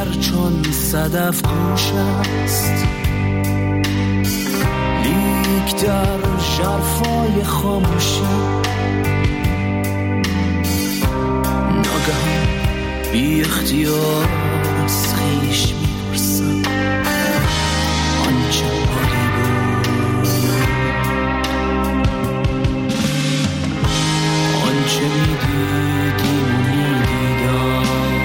دیگر چون صدف دوش است، لیک در ژرفای خاموشی ناگهان بی اختیار از خویش می‌پرسم آنچه عالی بود، آنچه می‌دیدیم و می‌دیدم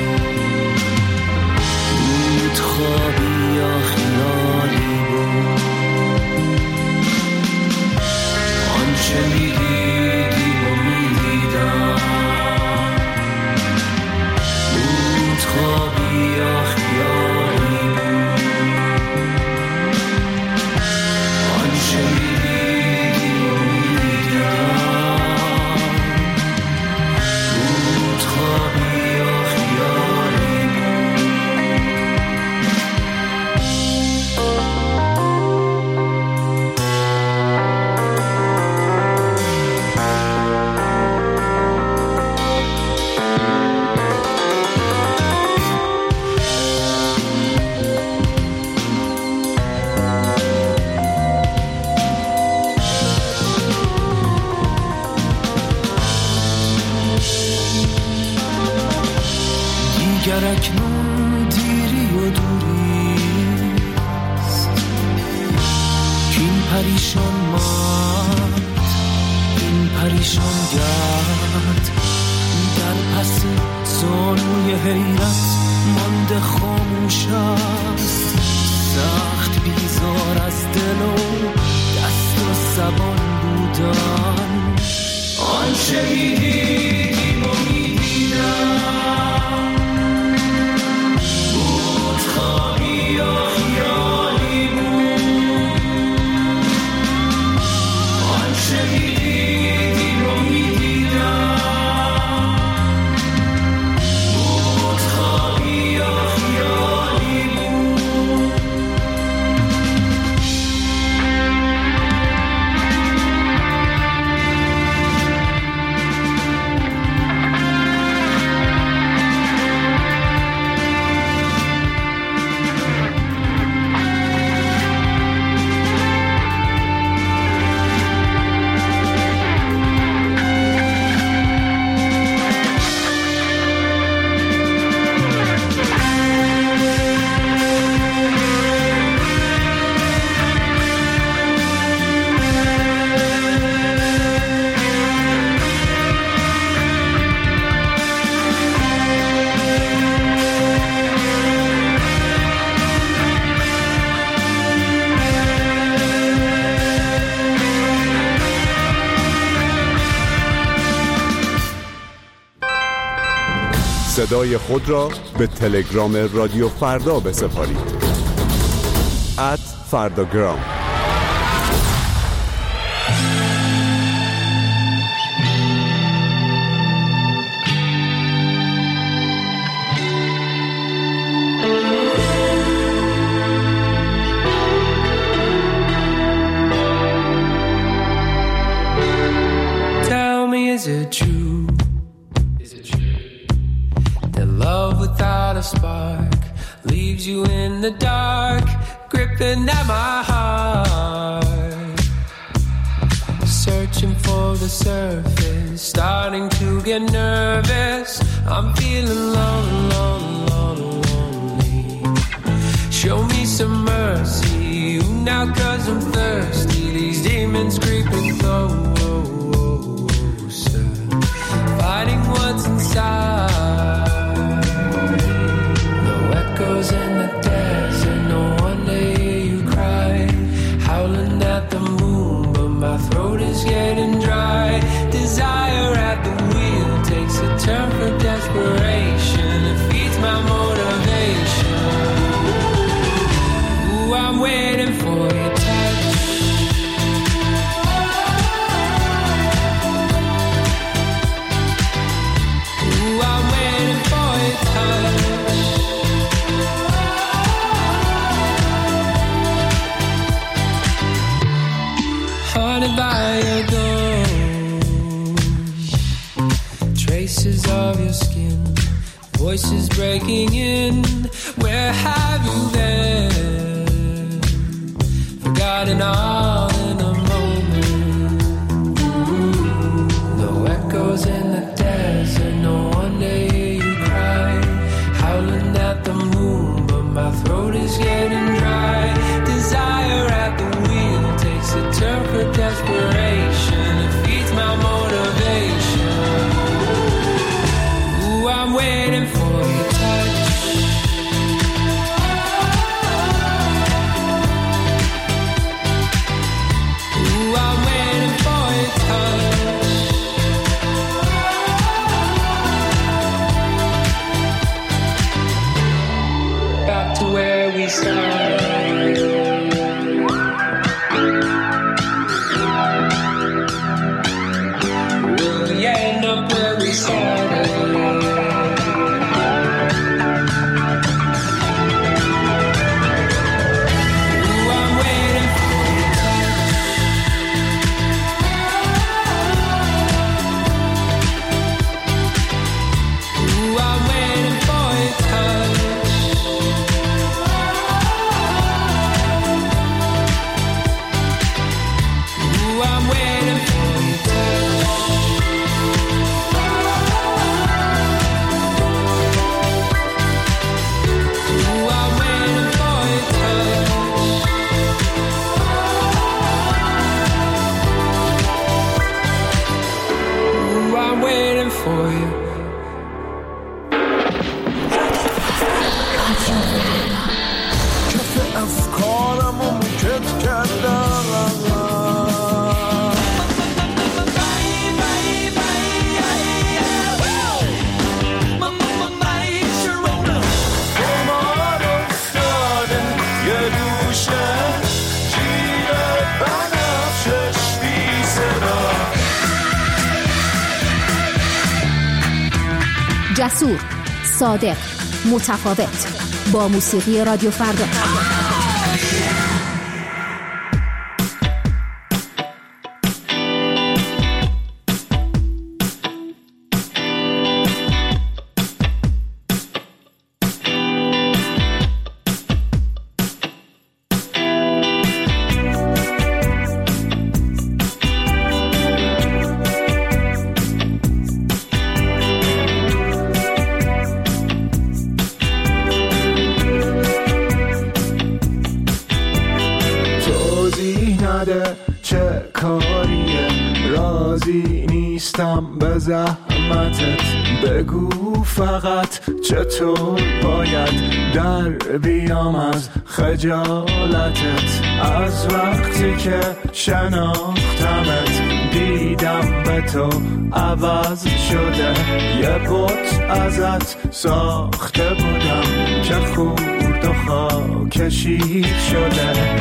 بود خوابی یا خیالی بود، آنچه می‌دیدیم و می‌دیدم بود خوابی یا خیالی بود، آنچه می‌دیدیم و می‌دیدم بود خوابی یا خیالی بود. دیگر اکنون دیری و دوریست کین پریشان ماند، این پریشان گرد در پس زانوی حیرت مانده خاموش است، سخت بیزار از دل و دست و زبان بودن، آنچه می‌دیدیم و می‌دیدم خوابی یا خیالی بود، آنچه می‌دیدیم و می‌دیدم بود خوابی یا خیالی بود. صدای خود را به تلگرام رادیو فردا بسپارید @فرداگرام. Tell me, is it true? Love without a spark leaves you in the dark, gripping at my heart, searching for the surface, starting to get nervous. I'm feeling lonely. Show me some mercy now, 'cause I'm thirsty. These demons creeping closer, fighting what's inside. Echoes in the desert, no wonder you cry. Howling at the moon, but my throat is getting dry. Desire at the wheel takes a turn for desperation. It feeds my motivation. Ooh, I'm waiting for your touch. Ooh, I'm waiting for your touch. Haunted by your ghost, traces of your skin, voices breaking in. Where have you been? Forgotten all in a moment. No echoes in the desert, no wonder you cry. Howling at the moon, but my throat is getting dry. Desire at the wheel takes a turn for desperation. It feeds my motivation. Ooh, I'm waiting for your touch. Ooh, I'm waiting for your touch. Back to where we started. جسور، صادق، متفاوت، با موسیقی رادیو فردا. چه کاریه راضی نیستم به زحمتت بگو فقط چطور باید در بیام از خجالتت از وقتی که شناختمت دیدم به تو عوض شده یه بت ازت ساخته بودم که خورد و خاکشیر شده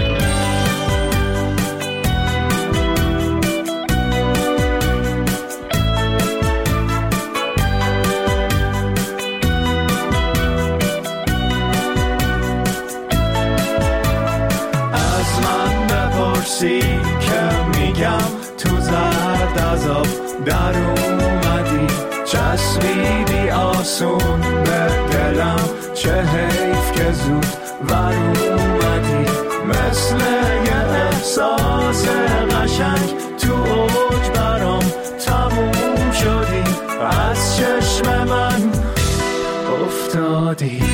که میگم تو زرد عذاب در اومدی چسبیدی آسون به دلم چه حیف که زود ور اومدی مثل یه احساس قشنگ تو اوج برام تموم شدی از چشم من افتادی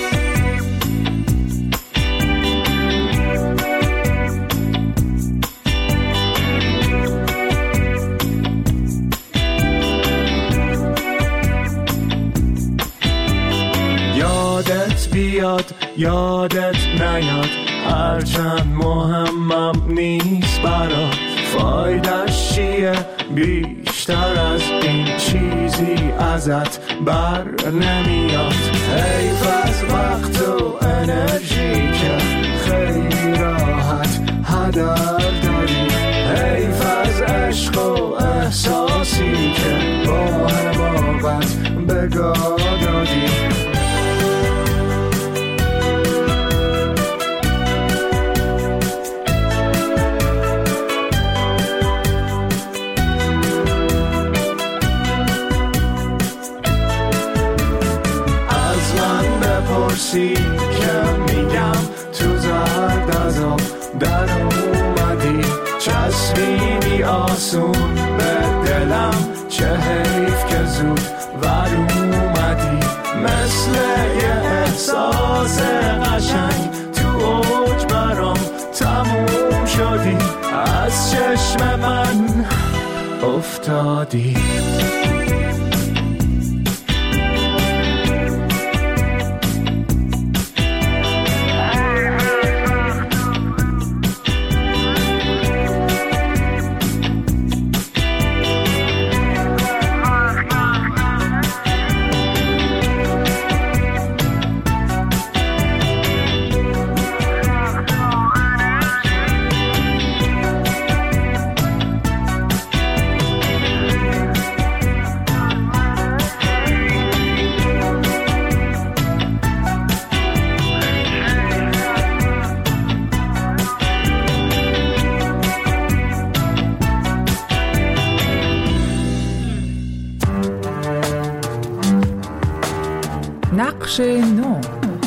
یادت نیاد هرچند مهمم نیست برات فایده‌اش چیه بیشتر از این چیزی ازت بر نمیاد حیف از وقت و انرژی که خیلی راحت هدر داری حیف از عشق و احساسی که با حماقت بگاه دادی میپرسی که میگم تو زرد از آب در اومدی چسبیدی آسون به دلم چه حیف که زود ور اومدی مثل یه احساس قشنگ تو اوج برام تموم شدی از چشم من افتادی نقش نو.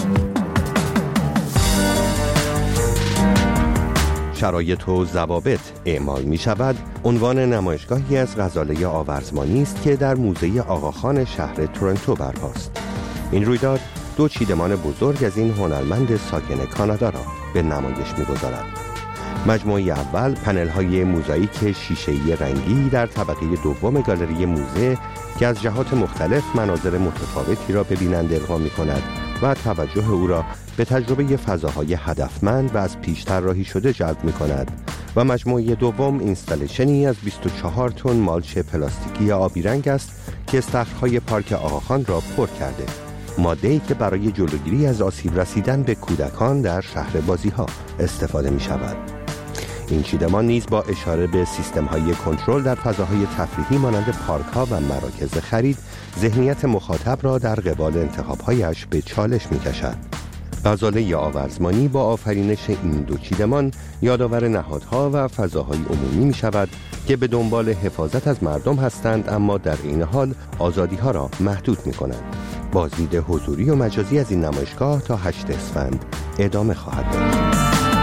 شرایط و ضوابط اعمال می شود عنوان نمایشگاهی از غزاله آورزمانی است که در موزه آقاخان شهر تورنتو برپاست. این رویداد دو چیدمان بزرگ از این هنرمند ساکن کانادا را به نمایش می گذارد. مجموعه اول پنل‌های موزاییک شیشه‌ای رنگی در طبقه دوم گالری موزه که از جهات مختلف مناظر متفاوتی را به بیننده القا می‌کند و توجه او را به تجربه فضاهای هدفمند و از پیش طراحی شده جلب می‌کند و مجموعه دوم اینستالیشنی از 24 تن مالچ پلاستیکی آبی رنگ است که استخرهای پارک آقاخان را پر کرده. ماده‌ای که برای جلوگیری از آسیب رسیدن به کودکان در شهر بازی‌ها استفاده می‌شود. این چیدمان نیز با اشاره به سیستم‌های کنترل در فضاهای تفریحی مانند پارک‌ها و مراکز خرید ذهنیت مخاطب را در قبال انتخاب‌هایش به چالش می‌کشد. غزاله آورزمانی با آفرینش این دو چیدمان یادآور نهادها و فضاهای عمومی می‌شود که به دنبال حفاظت از مردم هستند اما در این حال آزادی‌ها را محدود می‌کنند. بازدید حضوری و مجازی از این نمایشگاه تا 8 اسفند ادامه خواهد داشت.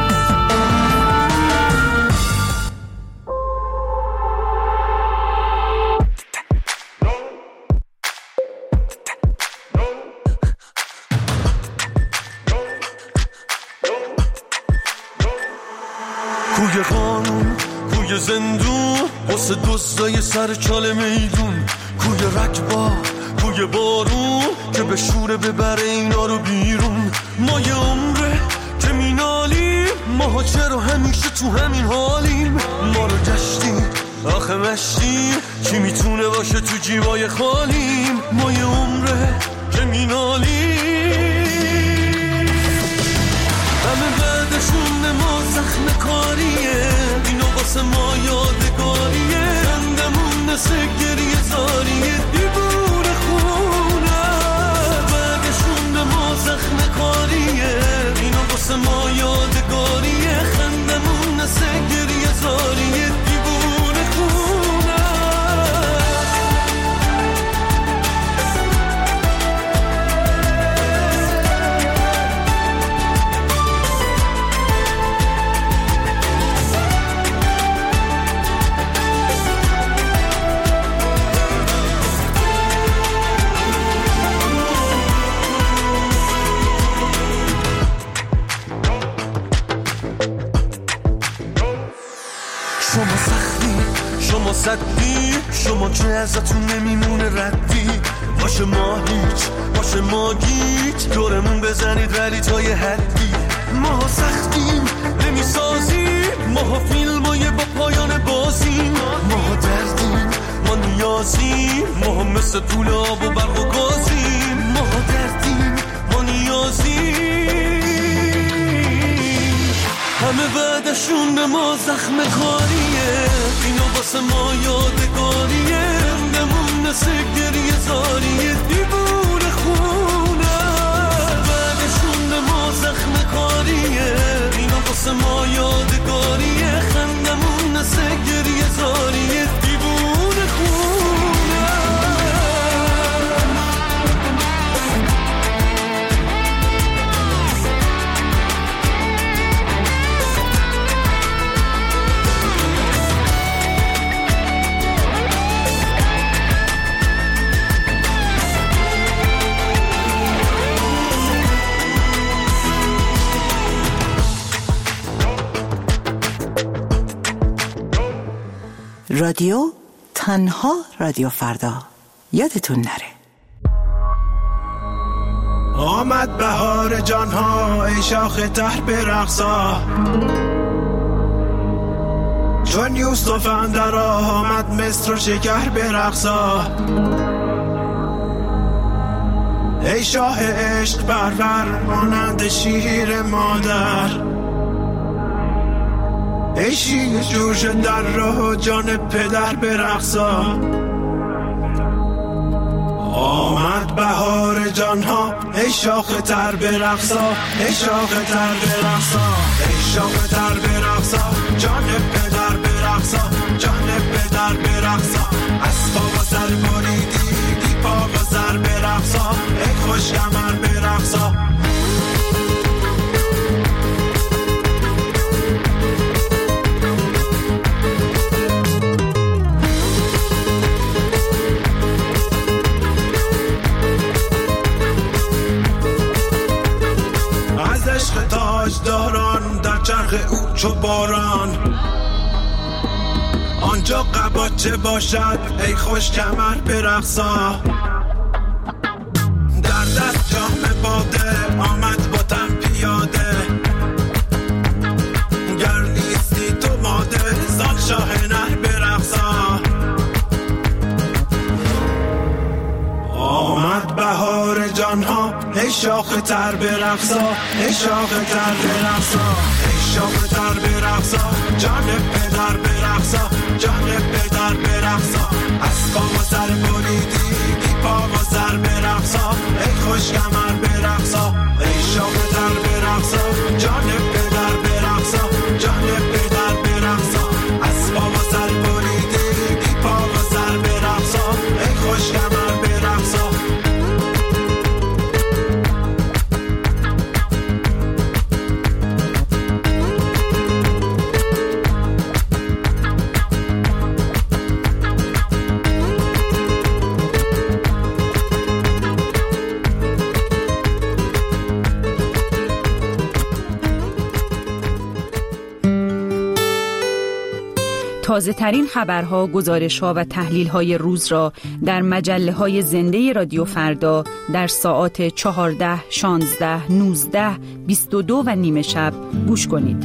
کوی قانون، کوی زندون، واسه دوستای سر چاله میدون، کوی رکبا، کوی بارون که به شوره ببره اینا رو بیرون. ما یه عمره که مینالیم، ماها چرا همیشه تو همین حالیم؟ ما رو گشتیم آخه مشتیم، کی میتونه باشه تو جیبای خالیم؟ ما یه عمره که مینالیم، همه بعدشون ما زخم کاریه، اینو واسه ما یادگاریه، خندمون نسه گریه زاریه، دیوونه خونه بعدشون ما زخم کاریه، اینو واسه ما یادگاریه، خندمون نسه گریه زاریه، دیوونه خونه. شما سختی، شما صدی، شما که ازتون نمیمونه ردی، باشه ما هیچ، باشه ما گیج، دورمون بزنید ولی تا یه حدی. ما سختیم نمیسازیم، ما فیلمای با پایان بازیم، ما دردیم، ما نیازیم، ما مثل پول آب و برق و گازیم، ما دردیم، ما نیازیم، همه بعدشون به ما زخم کاریه، اینو واسه ما یادگاریه، رندمون نسه گریه زاریه، دیوونه خونه بعدشون به ما زخم کاریه، اینو واسه ما یادگاریه، خندمون نسه گریه زاریه، دیوونه خونه. رادیو، تنها رادیو فردا. یادتون نره. آمد بهار جانها ای شاخ تر برقصا، چون یوسف اندر آمد مصر و شکر برقصا. ای شاه عشق پرور مانند شیر مادر، ای شیر جوش در راه جان پدر برقصا. آمد بهار جانها ای شاخ تر برقصا، ای شاخ تر برقصا، ای شاخ تر برقصا، جان پدر برقصا، جان پدر برقصا. از پا و سر بریدی بی پا و سر برقصا، ای خوش کمر برقصا. عشق تاجداران در چرخ او چو باران، آنجا قباچه باشد ای خوش کمر برقصا. در دست جام باده آمد با تن پیاده، گر نیستی تو ماده زان شاه نر برقصا. آمد بهار جانها ای شاخ تر برقصا، ای شاخ تر برقصا، ای شاخ تر برقصا، جان پدر برقصا، جان پدر برقصا. از پا و سر بریدی بی پا و سر برقصا، ای خوش کمر برقصا. ای شاخ تر برقصا، جان پدر برقصا، جان پدر برقصا. از پا و سر بریدی بی پا و سر برقصا، ای خوش کمر برقصا. تازه ترین خبرها، گزارش‌ها و تحلیل‌های روز را در مجله‌های زنده رادیو فردا در ساعات 14، 16، 19، 22 و نیم شب گوش کنید.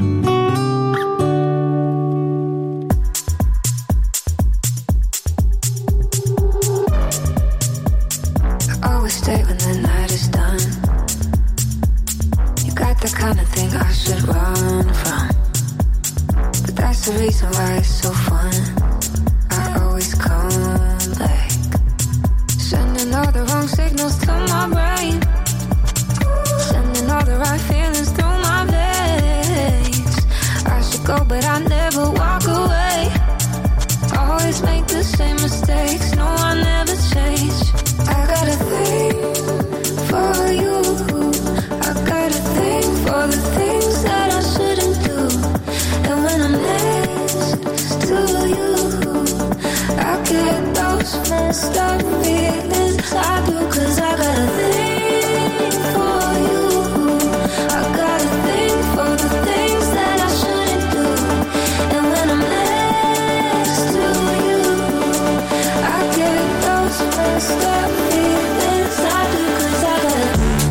That's the reason why it's so fun. I always come back, sending all the wrong signals to my brain, sending all the right feelings through my veins. I should go but I never walk away, always make the same mistakes, no I never change. I got a thing for you, I got a thing for the things that I shouldn't do. And when I'm next to you, I get those messed up feelings I do. Cause I got a thing for you, I got a thing for the things that I shouldn't do. And when I'm next to you, I get those messed up feelings I do. Cause I got a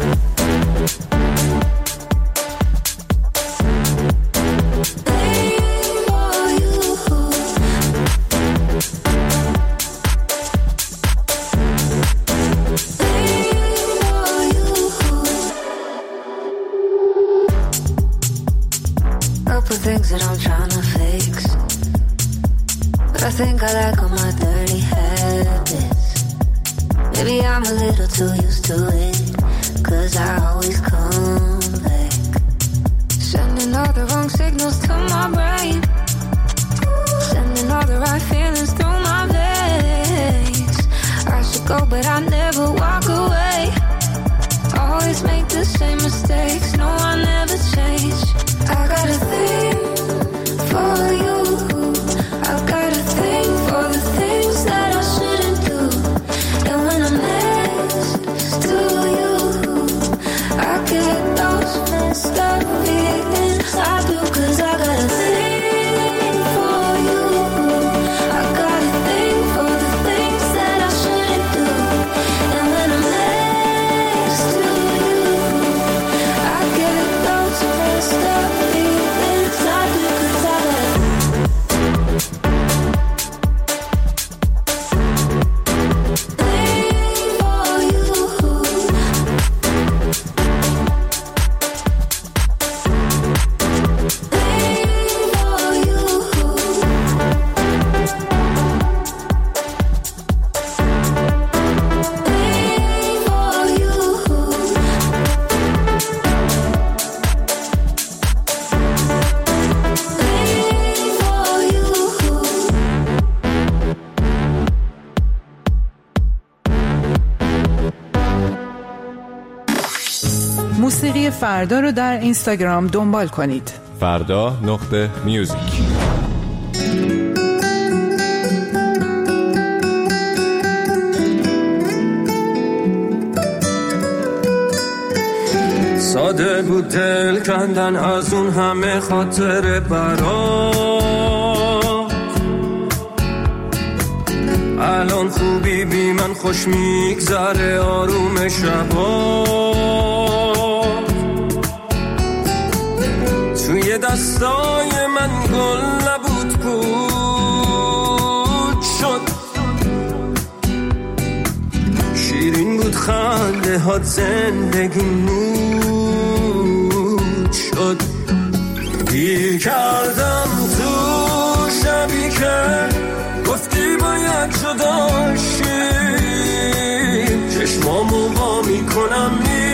things that I'm trying to fix, but I think I like all my dirty habits. Maybe I'm a little too used to it, cause I always come back, sending all the wrong signals to my brain, sending all the right feelings through my veins. I should go but I never walk away, always make the same mistakes, no I never change. I got a thing for you, I got a thing for the things that I shouldn't do. And when I'm next to you, I get those messed up feelings I do. Cause I got a thing for you, I got موسیقی فردا رو در اینستاگرام دنبال کنید. فردا.music. ساده بود دل کندن از اون همه خاطر برات. الان خوبی بی من خوش میگذره آروم شبات. توی دستای من گل نبود بود شد. شیرین بود خنده هات زندگی نور شد. گیر کردم تو شبی که گفتی باید جدا شیم. چشمامو وا میکنم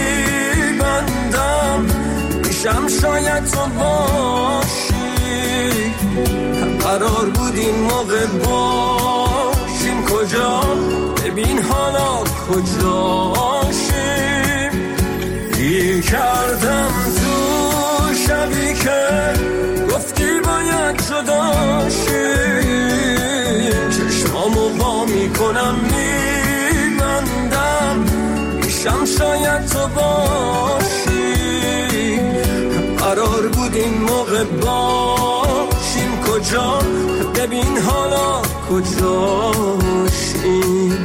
میبندم میشم شاید تو باشی. قرار بود این موقع باشیم کجا ببین حالا کجاشیم. گیر کردم تو شبی که گفتی باید جدا شیم. چشمامو وا میکنم میبندم میشم شاید تو باشی. قرار بود این موقع باشیم کجا ببین حالا کجاشیم.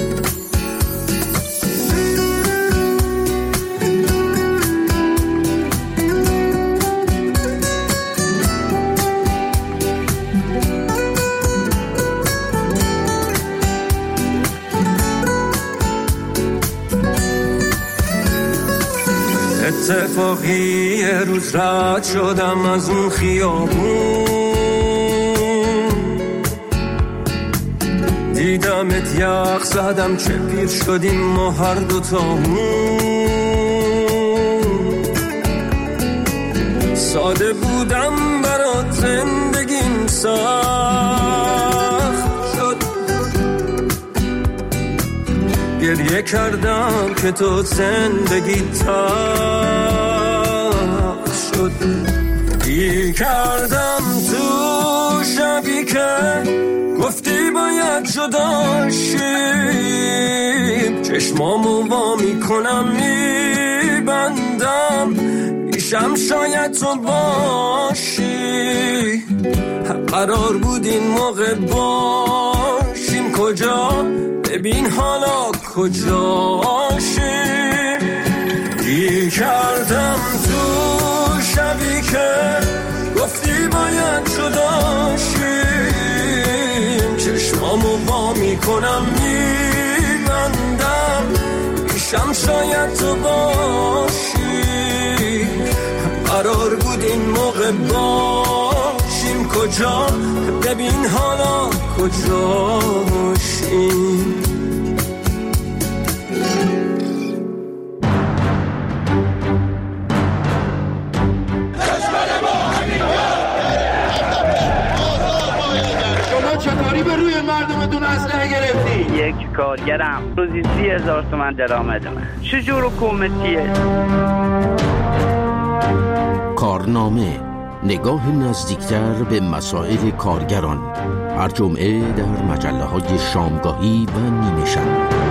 اتفاقی یه روز رد شدم از اون خیابون. دیدمت یخ زدم چه پیر شدیم ما هر دوتامون. ساده بودم برات زندگیم سخت شد. گریه کردم که تو زندگی تلخ شد. گیر کردم تو شبی که گفتی باید جدا شیم. چشمامو وا میکنم میبندم میشم شاید تو باشی. قرار بود این موقع باشیم کجا ببین حالا کجاشیم. گیر کردم تو شبی که گفتی باید جدا شیم. چشمامو وا میکنم میبندم میشم شاید تو باشی. قرار بود این موقع باشیم کجا ببین حالا کجاشیم. چطوری به روی مردمتون اسلحه گرفتی؟ یک کارگرم روزی 30,000 تومان درآمدمه. چجور حکومتیه؟ کارنامه، نگاه نزدیکتر به مسائل کارگران. هر جمعه در مجله‌های شامگاهی و نیمه شب.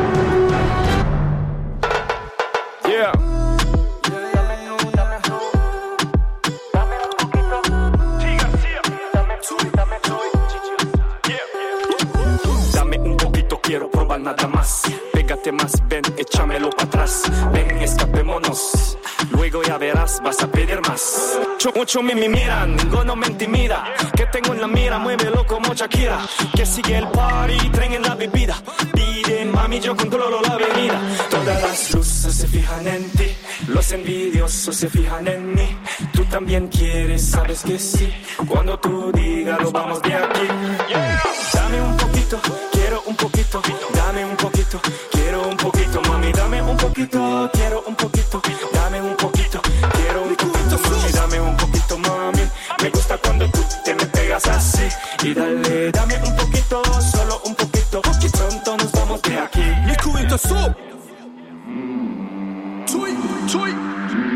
Nada más, pégate más, ven, échamelo para atrás. Ven, escapémonos, luego ya verás, vas a pedir más. Mucho me miran, ninguno me intimida. Que tengo en la mira, muévelo como Shakira. Que sigue el party, traen en la bebida. Pide, mami, yo controlo la avenida. Todas las luces se fijan en ti, los envidiosos se fijan en mí. Tú también quieres, sabes que sí. Cuando tú digas, lo vamos de aquí. Dame un poquito, quiero un poquito. Dame un poquito, quiero un poquito, mami, dame un poquito, quiero un poquito, dame un poquito, quiero un poquito, mami, dame un poquito, mami, me gusta cuando tú te me pegas así, y dale, dame un poquito, solo un poquito, y pronto nos vamos de aquí. یک کوینت صبح توی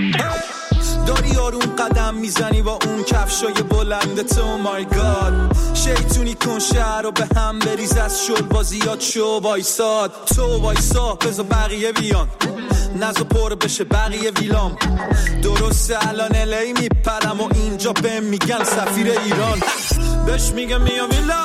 داری آروم قدم میزنی با اون کفشای بلند تو مای گاد شیطونی کن شهر رو به هم بریز از شل بازیات شو وایساد تو وایسا بذار بقیه بیان نزو پر بشه بقیه ویلام درسته الان الی میپرم و اینجا به میگن سفیر ایران بهش میگم میام ویلا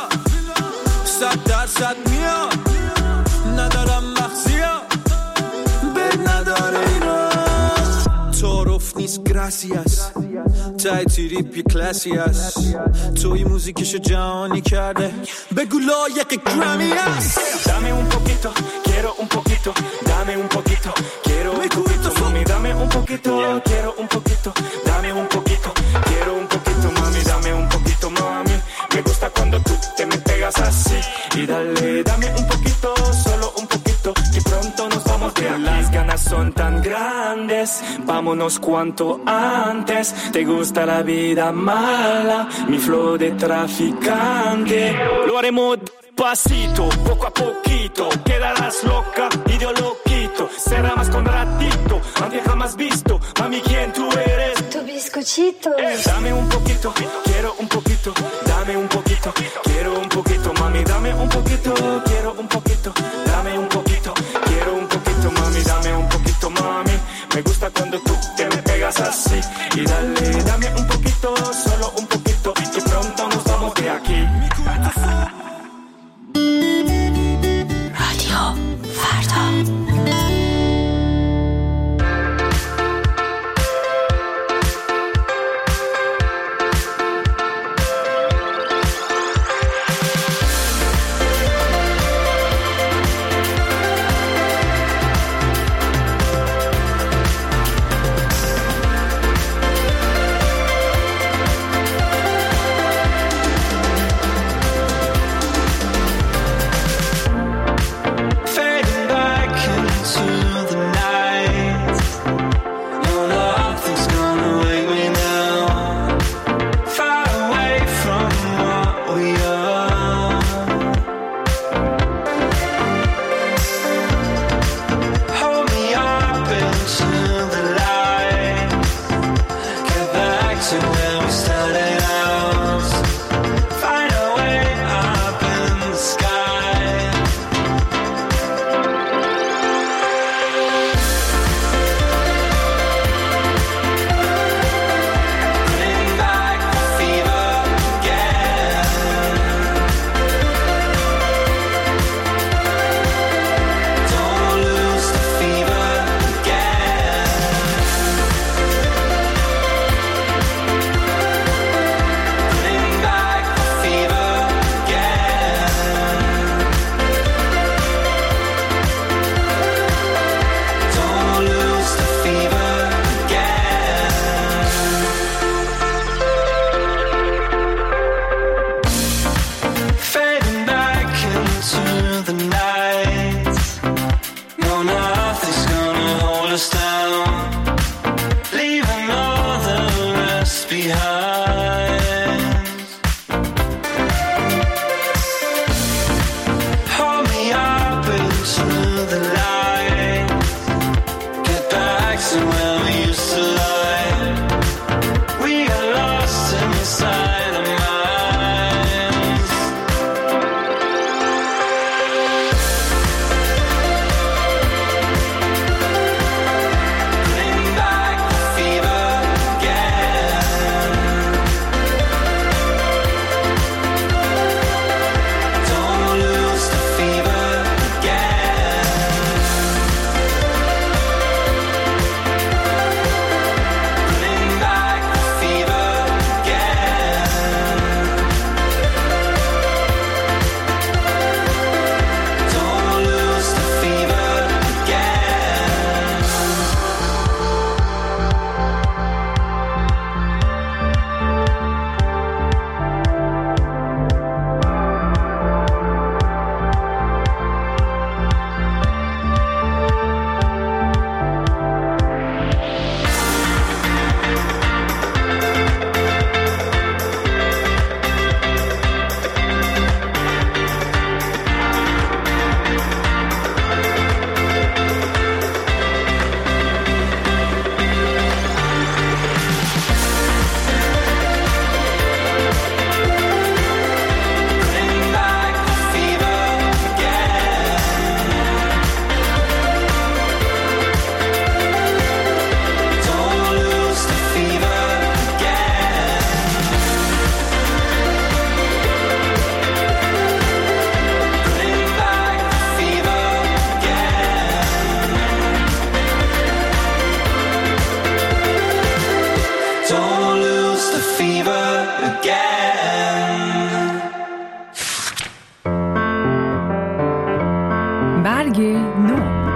100% میام ندارم مخزیا بد نداره ایران تعارف نیست گراسیاس تای تریپی کلاسی است توی موزیکشو جهانی کرده بگو لایق گرامی است Dame un poquito, quiero un poquito, dame un poquito, quiero un poquito, mami, dame un poquito, quiero un poquito, dame un poquito, quiero un poquito, mami, dame un poquito, mami, me gusta cuando tú te me pegas así, y dale, dame un poquito, solo un poquito, y pronto nos vamos de aquí. Las ganas son tan grandes, vámonos cuanto antes, te gusta la vida mala, mi flow de traficante, lo haremos pasito, poco a poquito, quedarás loca y yo lo quito, será más con ratito, aunque jamás visto, mami, ¿quién tú eres? Tu bizcochito. Dame un poquito, quiero un poquito, dame un poquito, quiero un poquito, mami, dame un poquito, quiero un poquito, dame un poquito, quiero un poquito, mami, dame un poquito, mami, me gusta cuando tú te me pegas así, y dale, dame un poquito, solo un poquito, y pronto nos vamos de aquí. رادیو فردا برگ نو.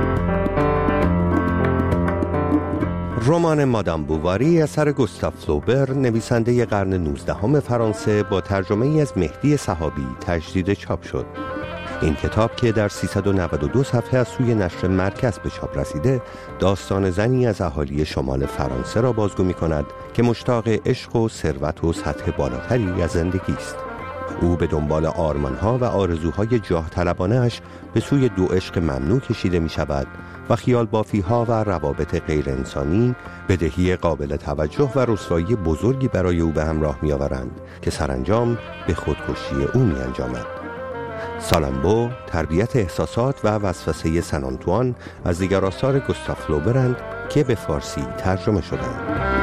رمان مادام بوواری اثر گوستاف فلوبر، نویسنده قرن 19 فرانسه، با ترجمه ای از مهدی صحابی تجدید چاپ شد. این کتاب که در 392 صفحه از سوی نشر مرکز به چاپ رسیده، داستان زنی از اهالی شمال فرانسه را بازگو می کند که مشتاق عشق و ثروت و سطح بالاتری از زندگی است. او به دنبال آرمانها و آرزوهای جاه طلبانه‌اش به سوی دو عشق ممنوع کشیده می شود و خیال بافی‌ها و روابط غیر انسانی بدهی قابل توجه و رسوایی بزرگی برای او به همراه می آورند که سرانجام به خودکشی او می انجامد. سالامبو، تربیت احساسات و وسوسه سن آنتوان از دیگر آثار گوستاف فلوبرند که به فارسی ترجمه شدند.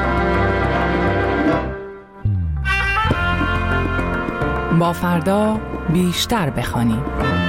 با فردا بیشتر بخوانیم.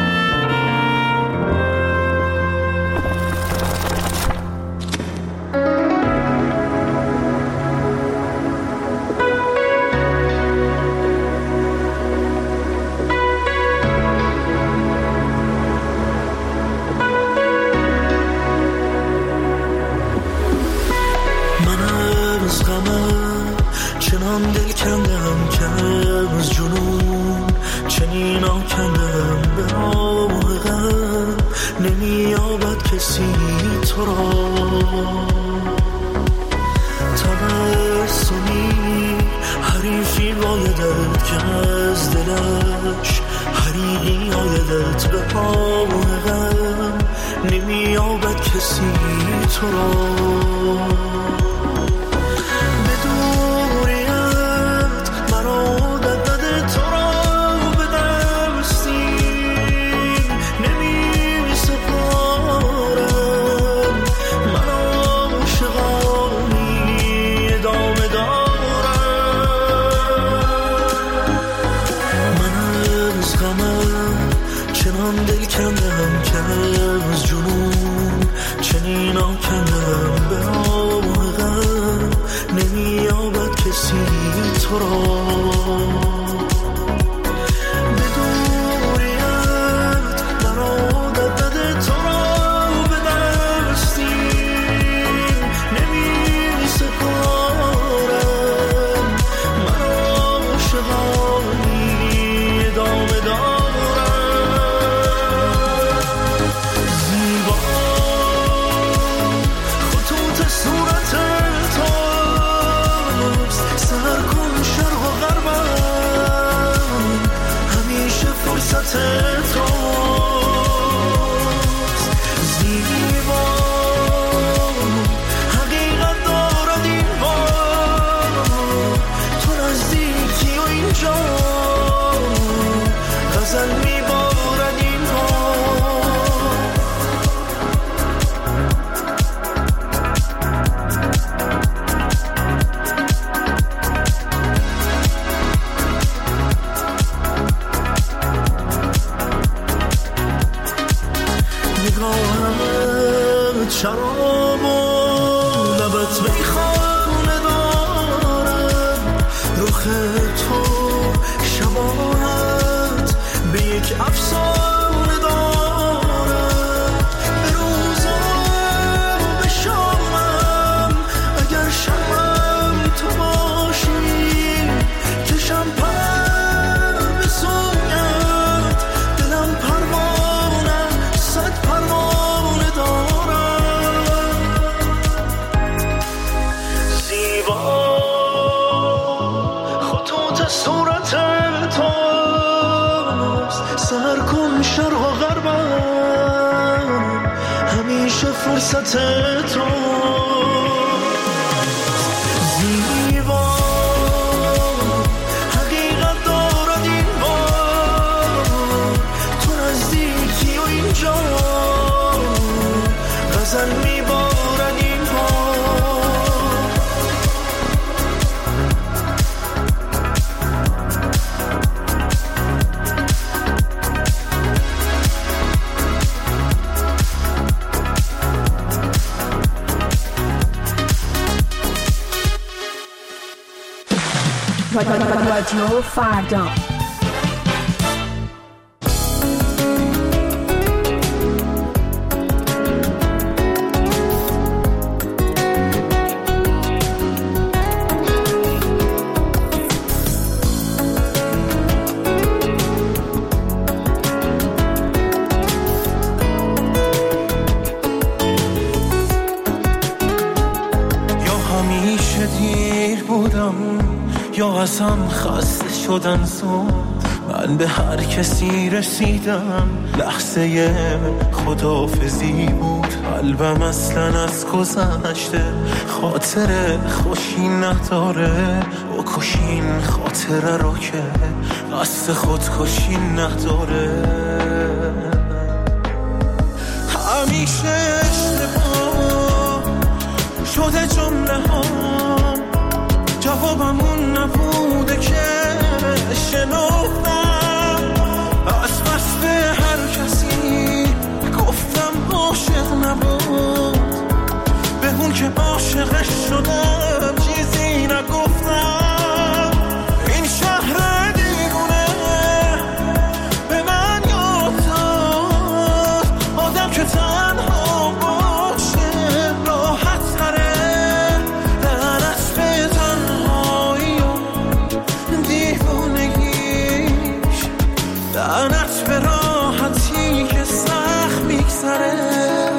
چنان دل کندم که از جنون چنین آکندم به راه غم نمی‌یابد کسی تو را تبسمی حریفی بایدت که از دلش حریقی آیدت به راه غم نمی‌یابد کسی تو را شراب و لبت میخانه دارم، رخ تو شباهت به یک افسانه دارم، به روزم و به شامم اگر شبم تو باشی، کشم پر به سویت، دلم پروانه صد پروانه دارم. زیبا خطوط صورت توست، سر کن شرق و غربم، همیشه فرصت تو. زیبا حقیقت دارد این بار، تو نزدیکی و اینجا غزل میبارد این بار. رادیو فردا. یا ازم خسته شدن زود. من به هر کسی رسیدم لحظه خداحافظی بود. قلبم اصلا از گذشته خاطر خوشی نداره. بکشین خاطره رو که قصد خودکشی نداره. همیشه اشتباه شده جمله هم، جوابمون نبوده که شنفتم. از بس به هر کسی گفتم عاشق نبود، به اون که عاشقش شدم چیزی نگفتم. این شهر دیوونه به من یاد داد آدم که تنها باشه راحت تره. لعنت به تنهایی و دیوونگیش، لعنت به راحتی که سخت میگذره.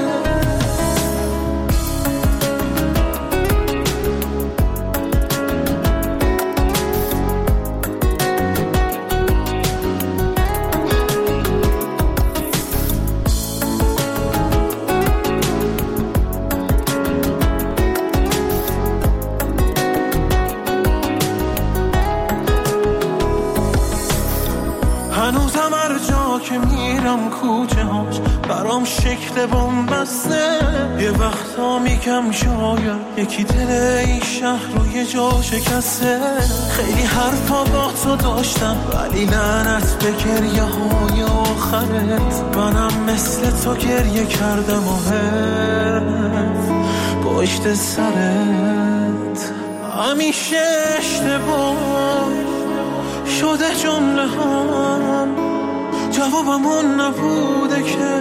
هنوزم هر جا که میرم کوچه هاش برام شکل بنبسته. یه وقتا میگم شاید یکی دل این شهر رو یه جا شکسته. خیلی حرفا با تو داشتم ولی لعنت به گریه های آخرت. منم مثل تو گریه کردم و هرف پشت سرت. همیشه اشتباه شده جمله هم، جوابمون نبوده که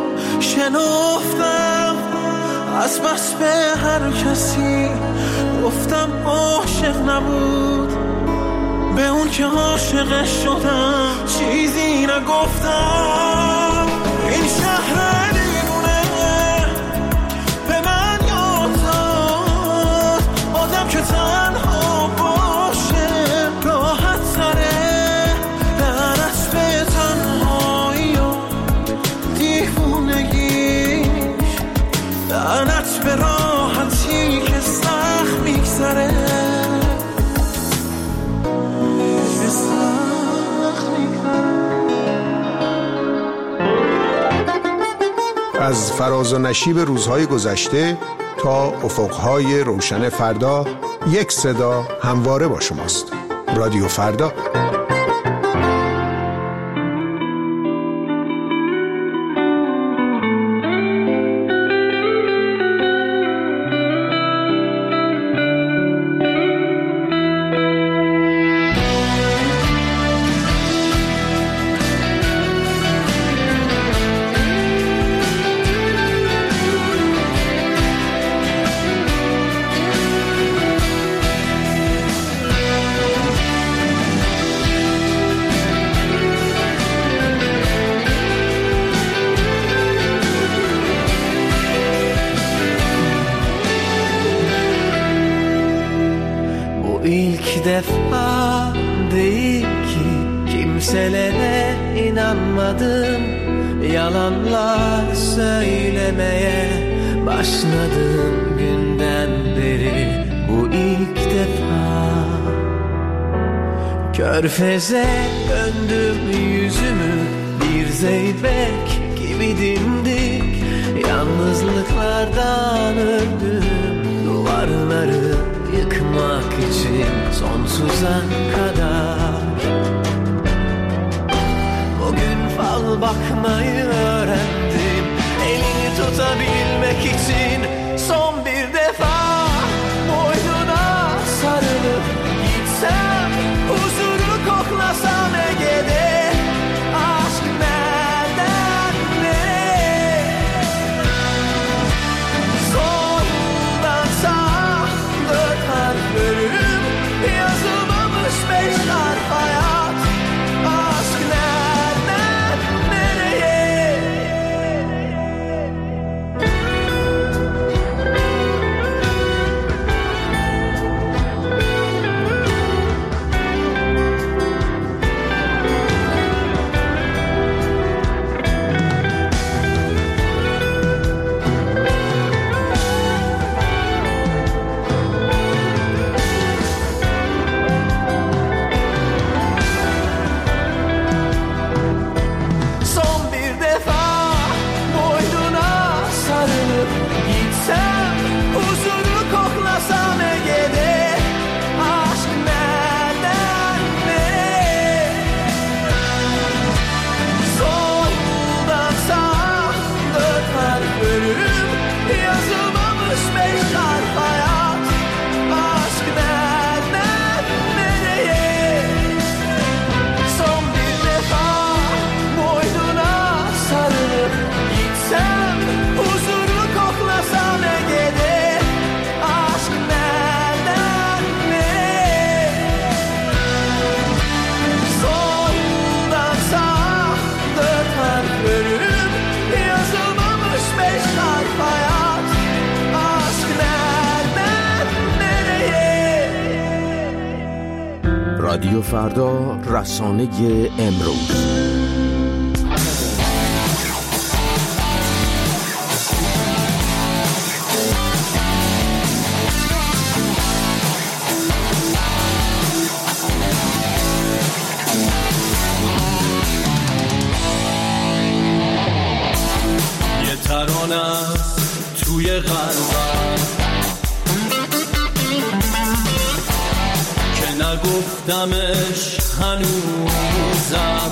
شنفتم. از بس به هر کسی گفتم عاشق نبود، به اون که عاشقش شدم چیزی نگفتم. این شهر دیوونه به من یاد داد آدم که تنها باشه راحت تره. لعنت به تنهایی و دیوونگیش، لعنت به راحتی که سخت میگذره. از فراز و نشیب روزهای گذشته تا افقهای روشن فردا، یک صدا همواره با شماست. رادیو فردا. İlk defa değil ki kimselere inanmadım. Yalanlar söylemeye başladım günden beri. Bu ilk defa Körfeze döndüm yüzümü, bir zeybek gibi dimdik. Yalnızlıklardan öldüm, duvarları yıkmak için sonsuza kadar. Bugün fal bakmayı öğrendim, elini tutabilmek için. Son bir defa boynuna sarılıp gitsem, huzuru koklasam Ege'de. Aşk nereden nereye? Soldan sağ dört harf bölüm, yazılmamış beş harf hayat. Aşk nereden nereye? رادیو فردا، رسانه امروز. یه ترانه است توی قلبم که نگفتمش هنوزم،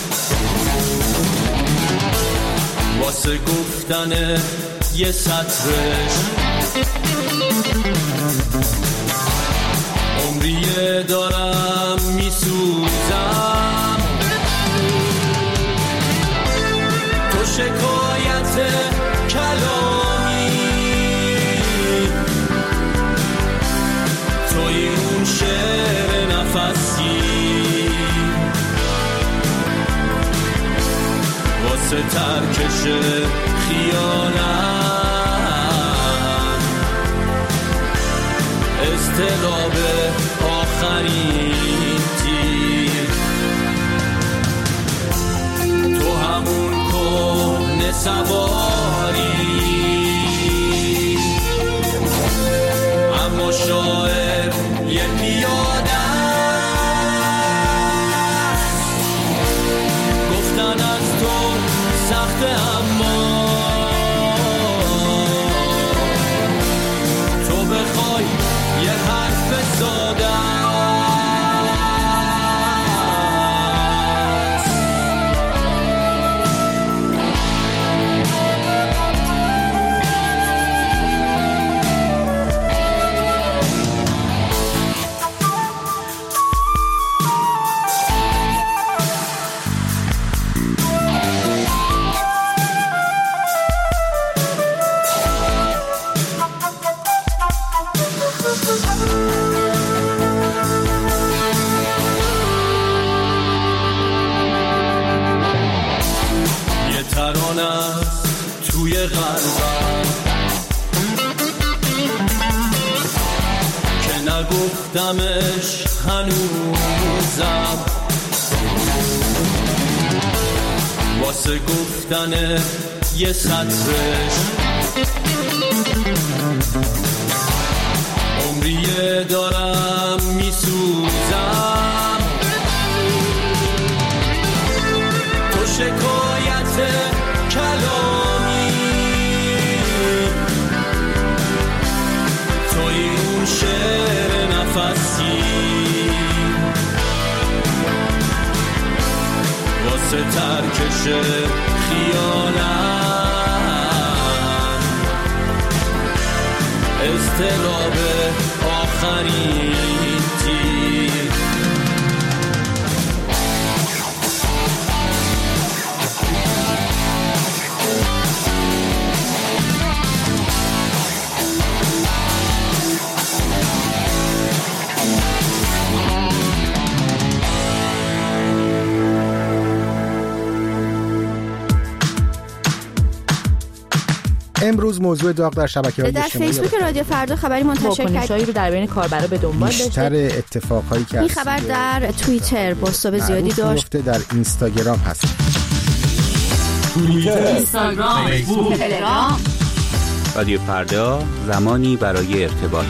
واسه گفتن یه سطرش عمریه دارم میسوزم. تو شکایت کلامی، توی اون شعر نفسی، واسه ترکش خیانت اضطراب آخرین تیر. تو همون کهنه سواری، اما شاعر یه پیاده است. گفتن از تو سخته اما تو بخوای یه حرف ساده است. توی قلبم که نگفتمش هنوزم، واسه گفتن یه سطرش عمریه دارم میسوزم. تو شکایت کلامی، توی اون شعر نفسی، واسه ترکش خیانت اضطراب آخرین تیر. امروز موضوع داغ در شبکه‌های اجتماعی در فیسبوک رادیو فردا خبری منتشر کرد رو در بین کاربرا به دنبال داشته. بیشتر اتفاقایی که این خبر در توییتر بازتاب زیادی داشت، در اینستاگرام هست. توییتر، اینستاگرام، فیسبوک، تلگرام. رادیو فردا، زمانی برای ارتباط.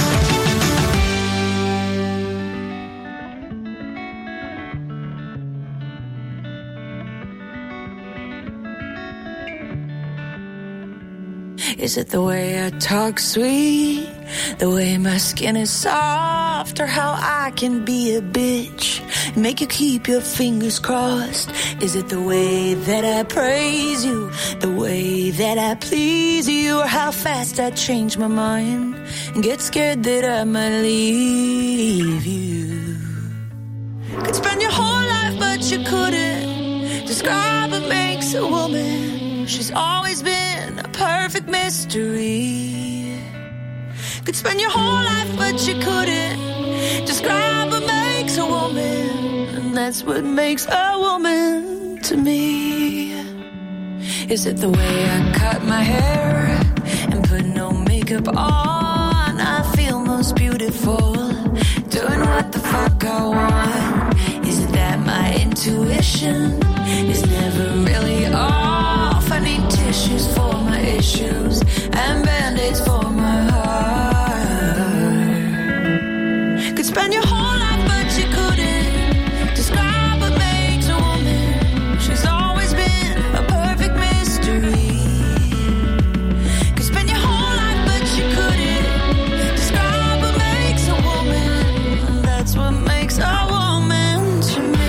Is it the way I talk sweet, the way my skin is soft, or how I can be a bitch, make you keep your fingers crossed? Is it the way that I praise you, the way that I please you, or how fast I change my mind and get scared that I might leave you? Could spend your whole life but you couldn't describe what makes a woman. She's always been a perfect mystery. Could spend your whole life but you couldn't describe what makes a woman. And that's what makes a woman to me. Is it the way I cut my hair and put no makeup on? I feel most beautiful. Do doing what the fuck I want. Is it that my intuition is never really off? I need tissues for my issues and band-aids for my heart. Could spend your whole life but you couldn't describe what makes a woman. She's always been a perfect mystery. Could spend your whole life but you couldn't describe what makes a woman. That's what makes a woman to me.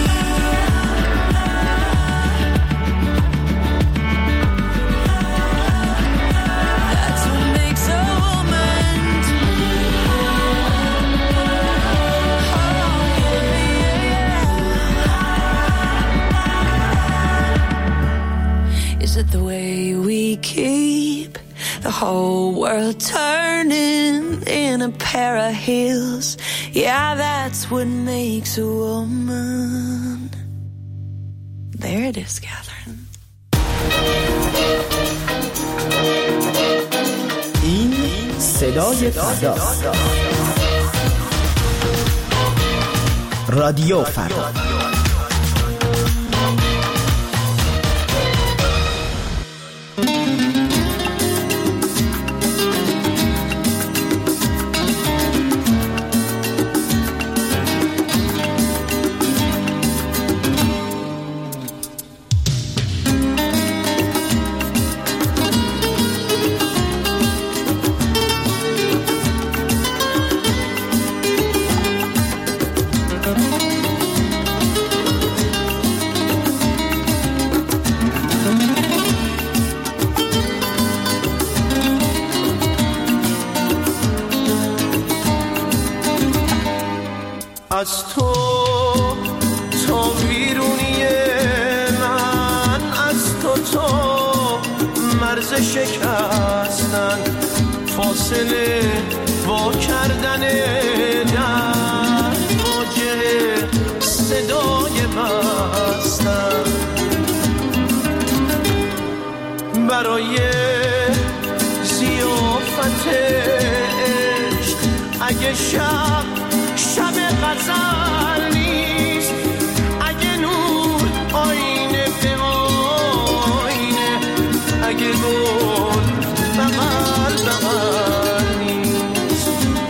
That's what makes a woman to me. Is it the way we keep the whole world turning in a pair of heels? Yeah, that's what makes a woman. There it is, Catherine. این صدای فردا، رادیو فردا. از تو تا بیرونی من، از تو مرز شکستن، فاصله وا کردن در واجه صدای بستن. برای ضیافت عشق اگه شب غزل نیست، اگه نور آینه به آینه، اگه گل بغل بغل نیست.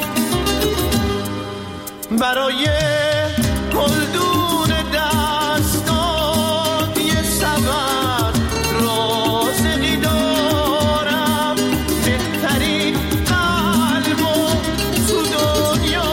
برای گلدون دستات یه سبب رازقی دارم، بهترین قلب و تو دنیا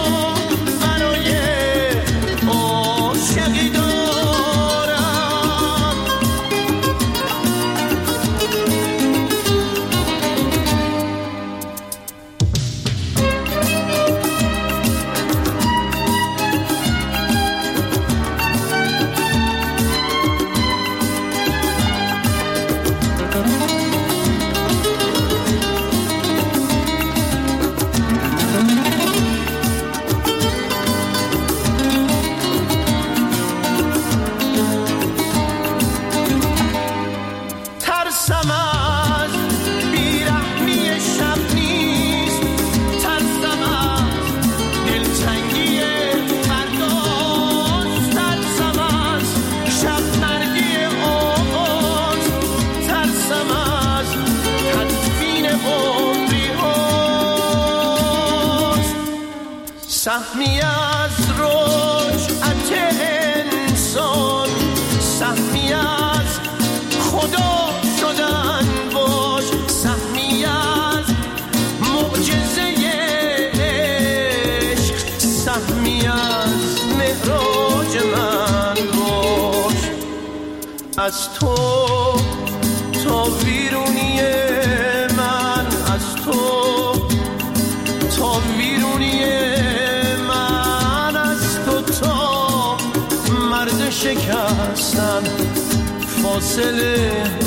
سهمی از رجعت انسان، سهمی از خدا شدن باش، سهمی از معجزه عشق، سهمی از معراج من باش. از تو تا بیرونی من، از تو تا بیرونی شکستن، فاصله